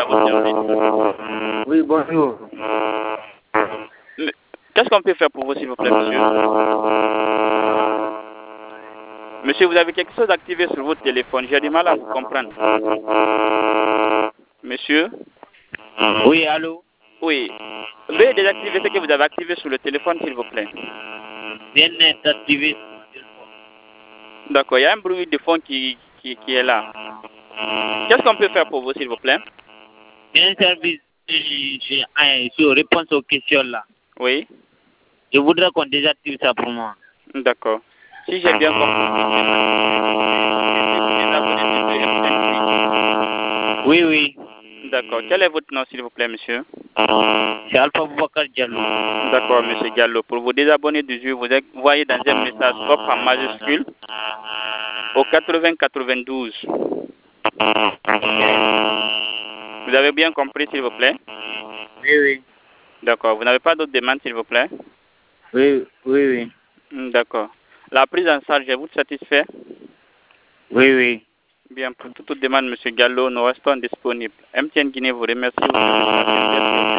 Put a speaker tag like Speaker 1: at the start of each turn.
Speaker 1: à votre service.
Speaker 2: Oui, bonjour.
Speaker 1: Qu'est-ce qu'on peut faire pour vous, s'il vous plaît, monsieur? Monsieur, vous avez quelque chose activé sur votre téléphone. J'ai du mal à vous comprendre. Monsieur?
Speaker 2: Oui, allô?
Speaker 1: Oui. Veuillez désactiver ce que vous avez activé sur le téléphone, s'il vous plaît.
Speaker 2: Bien est activé.
Speaker 1: D'accord, il y a un bruit de fond qui est là. Qu'est-ce qu'on peut faire pour vous, s'il vous plaît?
Speaker 2: Bien un service sur réponse aux questions là.
Speaker 1: Oui.
Speaker 2: Je voudrais qu'on désactive ça pour moi.
Speaker 1: D'accord. Si j'ai bien compris.
Speaker 2: Oui, oui.
Speaker 1: D'accord. Quel est votre nom, s'il vous plaît, monsieur?
Speaker 2: C'est Alpha Boubacar Diallo.
Speaker 1: D'accord, monsieur Diallo. Pour vous désabonner du jeu, vous voyez dans un message stop en majuscule au 8092. Vous avez bien compris, s'il vous plaît?
Speaker 2: Oui, oui.
Speaker 1: D'accord. Vous n'avez pas d'autres demandes, s'il vous plaît?
Speaker 2: Oui, oui, oui.
Speaker 1: D'accord. La prise en charge, vous satisfait?
Speaker 2: Oui, oui.
Speaker 1: Bien, pour toute demande, monsieur Gallo, nous restons disponibles. MTN Guinée vous remercie.